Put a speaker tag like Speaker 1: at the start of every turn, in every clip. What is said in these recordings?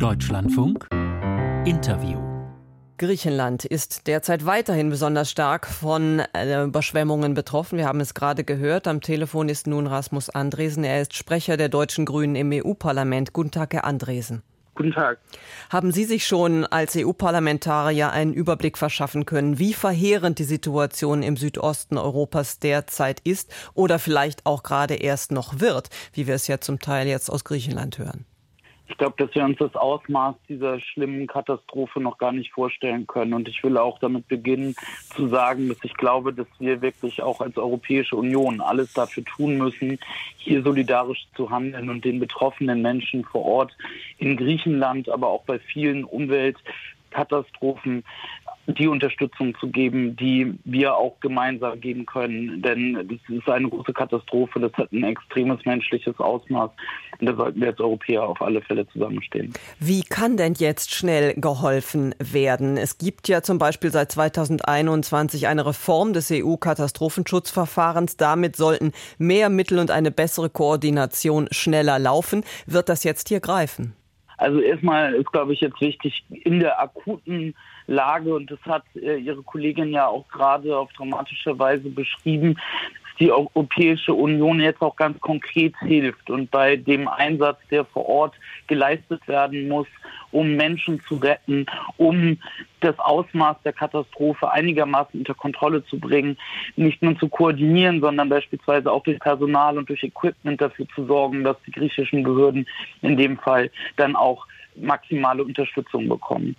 Speaker 1: Deutschlandfunk Interview.
Speaker 2: Griechenland ist derzeit weiterhin besonders stark von Überschwemmungen betroffen. Wir haben es gerade gehört. Am Telefon ist nun Rasmus Andresen. Er ist Sprecher der deutschen Grünen im EU-Parlament. Guten Tag, Herr Andresen.
Speaker 3: Guten Tag.
Speaker 2: Haben Sie sich schon als EU-Parlamentarier einen Überblick verschaffen können, wie verheerend die Situation im Südosten Europas derzeit ist oder vielleicht auch gerade erst noch wird, wie wir es ja zum Teil jetzt aus Griechenland hören?
Speaker 3: Ich glaube, dass wir uns das Ausmaß dieser schlimmen Katastrophe noch gar nicht vorstellen können. Und ich will auch damit beginnen zu sagen, dass ich glaube, dass wir wirklich auch als Europäische Union alles dafür tun müssen, hier solidarisch zu handeln und den betroffenen Menschen vor Ort in Griechenland, aber auch bei vielen Umweltkatastrophen die Unterstützung zu geben, die wir auch gemeinsam geben können. Denn das ist eine große Katastrophe, das hat ein extremes menschliches Ausmaß. Und da sollten wir als Europäer auf alle Fälle zusammenstehen.
Speaker 2: Wie kann denn jetzt schnell geholfen werden? Es gibt ja zum Beispiel seit 2021 eine Reform des EU-Katastrophenschutzverfahrens. Damit sollten mehr Mittel und eine bessere Koordination schneller laufen. Wird das jetzt hier greifen?
Speaker 3: Also erstmal ist, glaube ich, jetzt wichtig, in der akuten Lage, und das hat Ihre Kollegin ja auch gerade auf dramatische Weise beschrieben, dass die Europäische Union jetzt auch ganz konkret hilft und bei dem Einsatz, der vor Ort geleistet werden muss, um Menschen zu retten, um das Ausmaß der Katastrophe einigermaßen unter Kontrolle zu bringen, nicht nur zu koordinieren, sondern beispielsweise auch durch Personal und durch Equipment dafür zu sorgen, dass die griechischen Behörden in dem Fall dann auch maximale Unterstützung bekommen.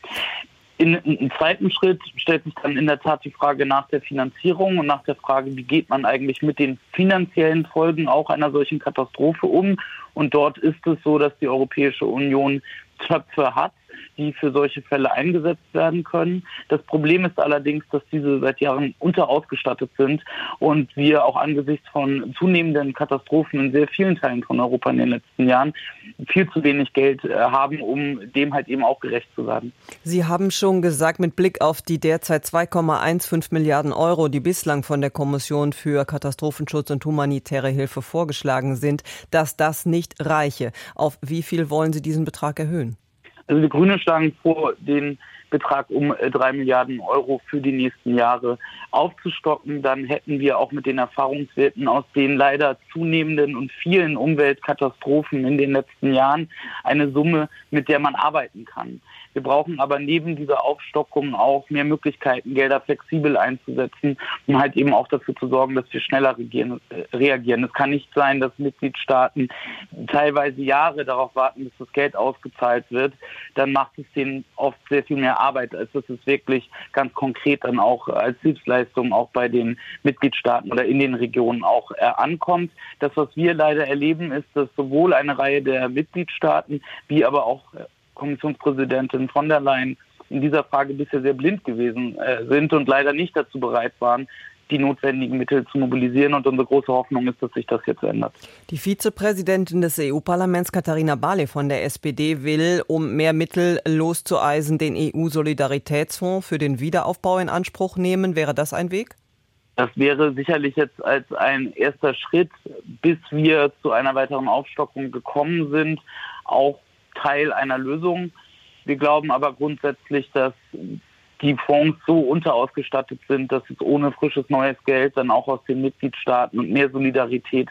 Speaker 3: Im zweiten Schritt stellt sich dann in der Tat die Frage nach der Finanzierung und nach der Frage, wie geht man eigentlich mit den finanziellen Folgen auch einer solchen Katastrophe um. Und dort ist es so, dass die Europäische Union Töpfe hat, die für solche Fälle eingesetzt werden können. Das Problem ist allerdings, dass diese seit Jahren unterausgestattet sind und wir auch angesichts von zunehmenden Katastrophen in sehr vielen Teilen von Europa in den letzten Jahren viel zu wenig Geld haben, um dem halt eben auch gerecht zu werden.
Speaker 2: Sie haben schon gesagt, mit Blick auf die derzeit 2,15 Milliarden Euro, die bislang von der Kommission für Katastrophenschutz und humanitäre Hilfe vorgeschlagen sind, dass das nicht reiche. Auf wie viel wollen Sie diesen Betrag erhöhen?
Speaker 3: Also die Grünen schlagen vor, den Betrag um 3 Milliarden Euro für die nächsten Jahre aufzustocken. Dann hätten wir auch mit den Erfahrungswerten aus den leider zunehmenden und vielen Umweltkatastrophen in den letzten Jahren eine Summe, mit der man arbeiten kann. Wir brauchen aber neben dieser Aufstockung auch mehr Möglichkeiten, Gelder flexibel einzusetzen, um halt eben auch dafür zu sorgen, dass wir schneller reagieren. Es kann nicht sein, dass Mitgliedstaaten teilweise Jahre darauf warten, bis das Geld ausgezahlt wird. Dann macht es denen oft sehr viel mehr Arbeit, als dass es wirklich ganz konkret dann auch als Hilfsleistung auch bei den Mitgliedstaaten oder in den Regionen auch ankommt. Das, was wir leider erleben, ist, dass sowohl eine Reihe der Mitgliedstaaten wie aber auch Kommissionspräsidentin von der Leyen in dieser Frage bisher sehr blind gewesen sind und leider nicht dazu bereit waren, die notwendigen Mittel zu mobilisieren. Und unsere große Hoffnung ist, dass sich das jetzt ändert.
Speaker 2: Die Vizepräsidentin des EU-Parlaments, Katharina Barley von der SPD, will, um mehr Mittel loszueisen, den EU-Solidaritätsfonds für den Wiederaufbau in Anspruch nehmen. Wäre das ein Weg?
Speaker 3: Das wäre sicherlich jetzt als ein erster Schritt, bis wir zu einer weiteren Aufstockung gekommen sind, auch Teil einer Lösung. Wir glauben aber grundsätzlich, dass die Fonds so unterausgestattet sind, dass es ohne frisches neues Geld dann auch aus den Mitgliedstaaten und mehr Solidarität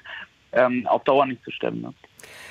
Speaker 3: auf Dauer nicht zu stemmen ist.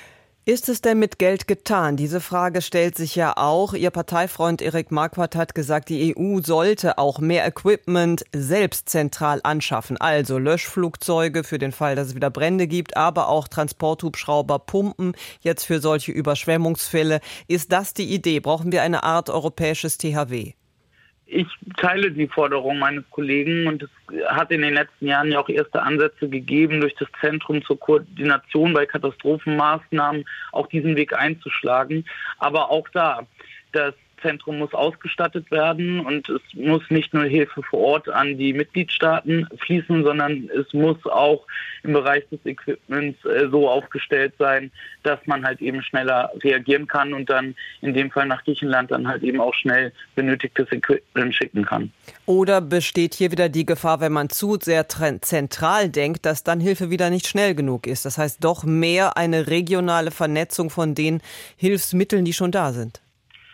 Speaker 2: Ist es denn mit Geld getan? Diese Frage stellt sich ja auch. Ihr Parteifreund Erik Marquardt hat gesagt, die EU sollte auch mehr Equipment selbst zentral anschaffen. Also Löschflugzeuge für den Fall, dass es wieder Brände gibt, aber auch Transporthubschrauber, Pumpen jetzt für solche Überschwemmungsfälle. Ist das die Idee? Brauchen wir eine Art europäisches THW?
Speaker 3: Ich teile die Forderung meines Kollegen und es hat in den letzten Jahren ja auch erste Ansätze gegeben, durch das Zentrum zur Koordination bei Katastrophenmaßnahmen auch diesen Weg einzuschlagen. Aber auch da, das Zentrum muss ausgestattet werden und es muss nicht nur Hilfe vor Ort an die Mitgliedstaaten fließen, sondern es muss auch im Bereich des Equipments so aufgestellt sein, dass man halt eben schneller reagieren kann und dann in dem Fall nach Griechenland dann halt eben auch schnell benötigtes Equipment schicken kann.
Speaker 2: Oder besteht hier wieder die Gefahr, wenn man zu sehr zentral denkt, dass dann Hilfe wieder nicht schnell genug ist? Das heißt doch mehr eine regionale Vernetzung von den Hilfsmitteln, die schon da sind.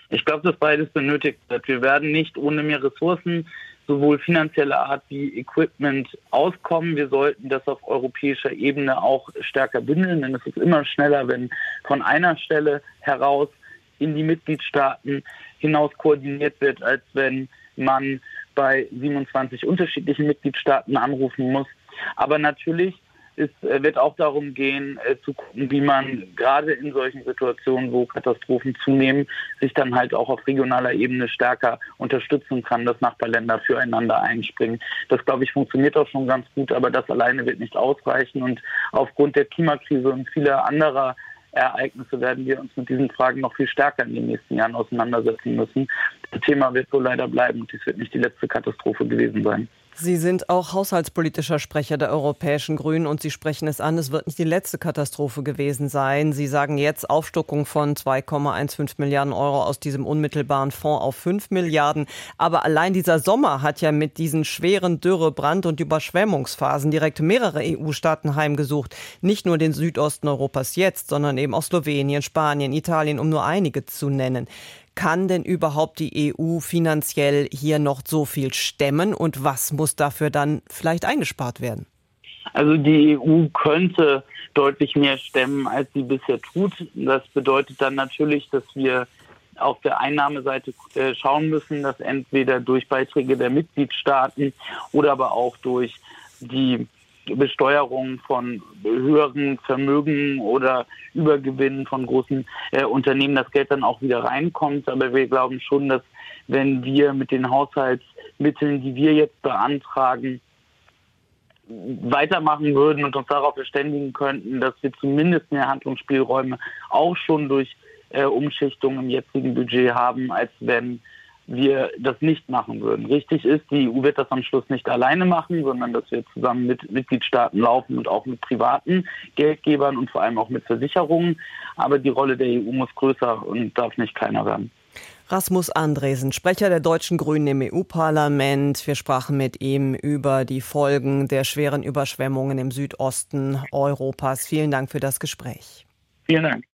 Speaker 3: Ich glaube, dass beides benötigt wird. Wir werden nicht ohne mehr Ressourcen, sowohl finanzieller Art wie Equipment, auskommen. Wir sollten das auf europäischer Ebene auch stärker bündeln, denn es ist immer schneller, wenn von einer Stelle heraus in die Mitgliedstaaten hinaus koordiniert wird, als wenn man bei 27 unterschiedlichen Mitgliedstaaten anrufen muss. Aber natürlich wird auch darum gehen, zu gucken, wie man gerade in solchen Situationen, wo Katastrophen zunehmen, sich dann halt auch auf regionaler Ebene stärker unterstützen kann, dass Nachbarländer füreinander einspringen. Das, glaube ich, funktioniert auch schon ganz gut, aber das alleine wird nicht ausreichen. Und aufgrund der Klimakrise und vieler anderer Ereignisse werden wir uns mit diesen Fragen noch viel stärker in den nächsten Jahren auseinandersetzen müssen. Das Thema wird so leider bleiben und dies wird nicht die letzte Katastrophe gewesen sein.
Speaker 2: Sie sind auch haushaltspolitischer Sprecher der Europäischen Grünen und Sie sprechen es an, es wird nicht die letzte Katastrophe gewesen sein. Sie sagen jetzt Aufstockung von 2,15 Milliarden Euro aus diesem unmittelbaren Fonds auf 5 Milliarden. Aber allein dieser Sommer hat ja mit diesen schweren Dürre-, Brand- und Überschwemmungsphasen direkt mehrere EU-Staaten heimgesucht. Nicht nur den Südosten Europas jetzt, sondern eben auch Slowenien, Spanien, Italien, um nur einige zu nennen. Kann denn überhaupt die EU finanziell hier noch so viel stemmen und was muss dafür dann vielleicht eingespart werden?
Speaker 3: Also die EU könnte deutlich mehr stemmen, als sie bisher tut. Das bedeutet dann natürlich, dass wir auf der Einnahmeseite schauen müssen, dass entweder durch Beiträge der Mitgliedstaaten oder aber auch durch die Besteuerung von höheren Vermögen oder Übergewinnen von großen Unternehmen das Geld dann auch wieder reinkommt. Aber wir glauben schon, dass wenn wir mit den Haushaltsmitteln, die wir jetzt beantragen, weitermachen würden und uns darauf verständigen könnten, dass wir zumindest mehr Handlungsspielräume auch schon durch Umschichtung im jetzigen Budget haben, als wenn wir das nicht machen würden. Richtig ist, die EU wird das am Schluss nicht alleine machen, sondern dass wir zusammen mit Mitgliedstaaten laufen und auch mit privaten Geldgebern und vor allem auch mit Versicherungen. Aber die Rolle der EU muss größer und darf nicht kleiner werden.
Speaker 2: Rasmus Andresen, Sprecher der deutschen Grünen im EU-Parlament. Wir sprachen mit ihm über die Folgen der schweren Überschwemmungen im Südosten Europas. Vielen Dank für das Gespräch.
Speaker 3: Vielen Dank.